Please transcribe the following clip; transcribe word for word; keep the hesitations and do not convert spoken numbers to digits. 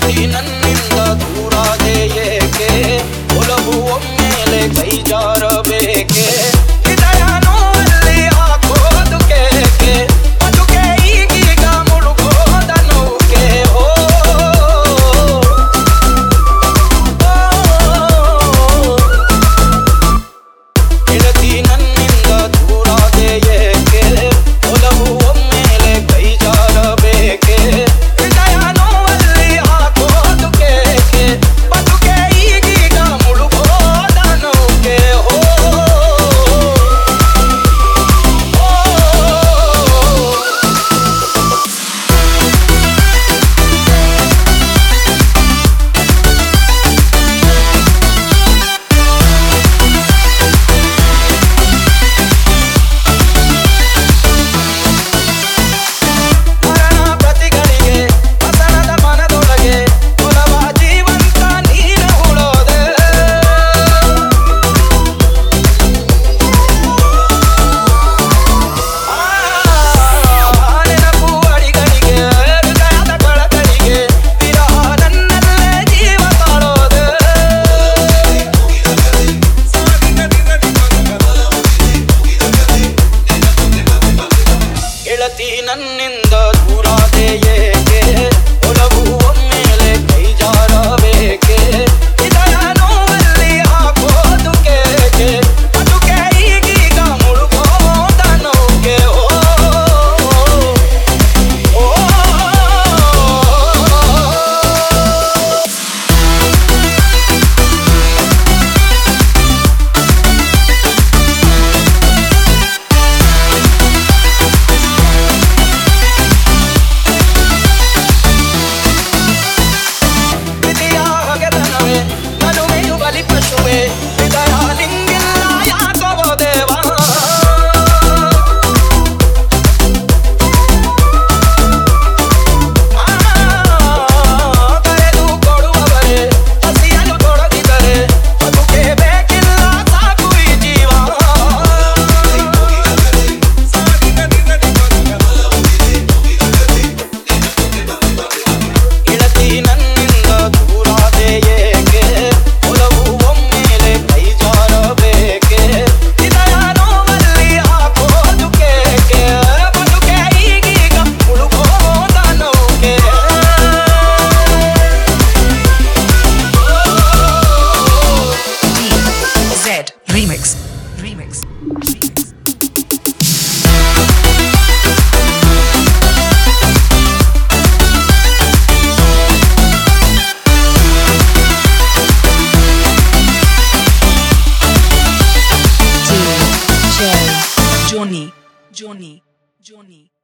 ಗೆಳತಿ ನನ್ನಿಂದ ದೂರಾದೆ ಏಕೆ ಒಲವು ಒಮ್ಮೆಲೆ ಕೈ ಜಾರಬೇಕೆ ಹೃದಯ ನೋವಲ್ಲಿ ಹಾಕೋದು ಕೇಕೆ ಬದುಕೆ ಈಗೀಗ ಮುಳುಗೋದ ನೌಕೆ ಓ ಗೆಳತಿ ನನ್ನಿಂದ ದೂರಾದೆ ಏಕೆ ಒಲವು ಒಮ್ಮೆಲೆ ಕೈ ಜಾರಬೇಕೆ ಹೃದಯ ನೋವಲ್ಲಿ ಹಾಕೋದು ಕೇಕೆ ಬದುಕೆ ಈಗೀಗ ಮುಳುಗೋದ ನೌಕೆ ಓ ಮರಣ ಪ್ರತಿಗಳಿಗೆ ಹಸನದ ಮನದೊಳಗೆ ಒಲವ ಜೀವಂತ ನೀರ ಉಳೋದೆ ಆ ನೆನಪು ಅಡಿಗಳಿಗೆ ಹೃದಯದ ಕಳಕಳಿಗೆ ವಿರಹ ನನ್ನಲ್ಲೇ ಜೀವ ತಾಳೋದೆ ಗೆಳತಿ ನನ್ನಿಂದ ದೂರಾದೆ ಏಕೆ ಒಲವು ಒಮ್ಮೆಲೆ ಕೈ ಜಾರಬೇಕೆ ಹೃದಯ ನೋವಲ್ಲಿ ಹಾಕೋದು ಕೇಕೆ ಬದುಕೆ ಈಗೀಗ ಮುಳುಗೋದ ನೌಕೆ ಓ ಓ ಪ್ರೀತಿಯ ಹೊಗೆತನವೇ ನಲುಮೆಯು ಬಲಿ ಪಶುವೆ ಹೃದಯ ನಿಂಗಿಲ್ಲ ಯಾಕೋ ದೇವ ಕರೆದು ಕೊಡುವವರೇ ಹಸಿಯಲು ತೊಡಗಿದರೆ ಬದುಕೆ ಬೇಕಿಲ್ಲ ಸಾಕು ಈ ಜೀವ ಗೆಳತಿ ನನ್ನಿಂದ ದೂರಾದೆ ಏಕೆ ಒಲವು ಒಮ್ಮೆಲೆ ಕೈ ಜಾರಬೇಕೆ ಹೃದಯ ನೋವಲ್ಲಿ ಹಾಕೋದು ಕೇಕೆ ಬದುಕೆ ಈಗೀಗ ಮುಳುಗೋದ ನೌಕೆ Z Remix. Remix. D J Johnny. Johnny. Johnny.